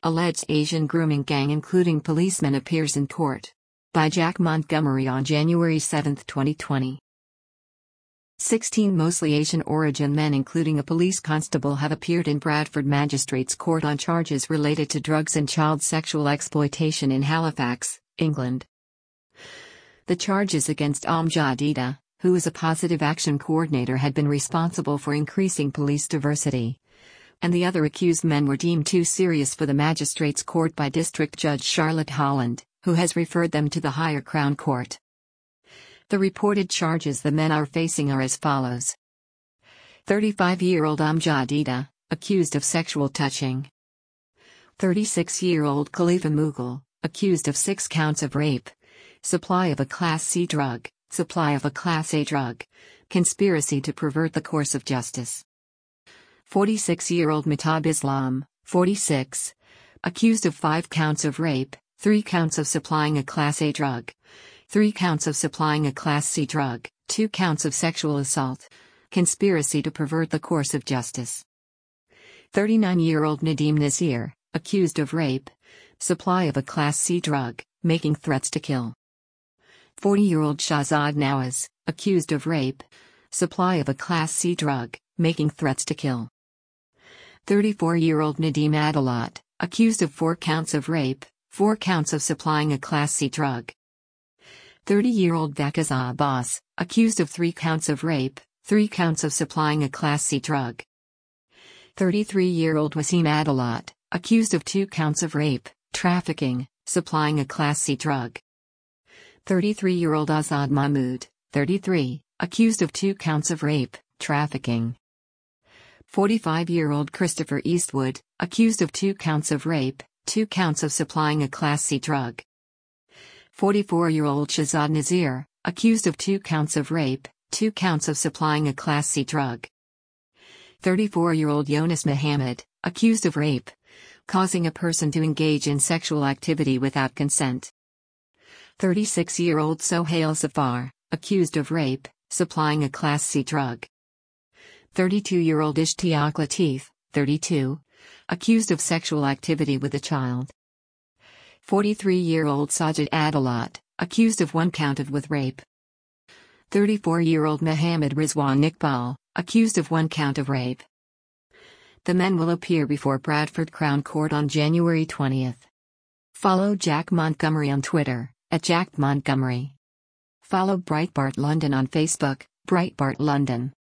Alleged Asian grooming gang including policemen appears in court. By Jack Montgomery on January 7, 2020. 16 mostly Asian origin men including a police constable have appeared in Bradford Magistrates Court on charges related to drugs and child sexual exploitation in Halifax, England. The charges against Amjad Ida, who is a positive action coordinator, had been responsible for increasing police diversity. And the other accused men were deemed too serious for the Magistrates Court by District Judge Charlotte Holland, who has referred them to the higher Crown Court. The reported charges the men are facing are as follows. 35-year-old Amjad Ida, accused of sexual touching. 36-year-old Khalifa Mughal, accused of 6 counts of rape, supply of a Class C drug, supply of a Class A drug, conspiracy to pervert the course of justice. 46-year-old Mehtab Islam, 46, accused of 5 counts of rape, 3 counts of supplying a Class A drug, 3 counts of supplying a Class C drug, 2 counts of sexual assault, conspiracy to pervert the course of justice. 39-year-old Nadeem Nazir, accused of rape, supply of a Class C drug, making threats to kill. 40-year-old Shahzad Nawaz, accused of rape, supply of a Class C drug, making threats to kill. 34-year-old Nadeem Adalat, accused of 4 counts of rape, 4 counts of supplying a Class C drug. 30-year-old Bakaza Abbas, accused of 3 counts of rape, 3 counts of supplying a Class C drug. 33-year-old Wasim Adalat, accused of 2 counts of rape, trafficking, supplying a Class C drug. 33-year-old Azad Mahmood, 33, accused of 2 counts of rape, trafficking. 45-year-old Christopher Eastwood, accused of 2 counts of rape, 2 counts of supplying a Class C drug. 44-year-old Shahzad Nazir, accused of 2 counts of rape, 2 counts of supplying a Class C drug. 34-year-old Yonis Mohammed, accused of rape, causing a person to engage in sexual activity without consent. 36-year-old Sohail Zafar, accused of rape, supplying a Class C drug. 32-year-old Ishtiaq Latif, 32, accused of sexual activity with a child. 43-year-old Sajid Adalat, accused of 1 counted with rape. 34-year-old Mohammed Rizwan Iqbal, accused of 1 count of rape. The men will appear before Bradford Crown Court on January 20. Follow Jack Montgomery on Twitter, @JackMontgomery. Follow Breitbart London on Facebook, Breitbart London.